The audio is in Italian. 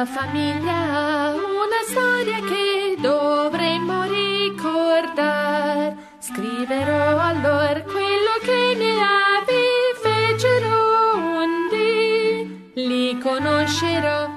La famiglia, una storia che dovremmo ricordare. Scriverò allora quello che miei avi fecero un dì. Li conoscerò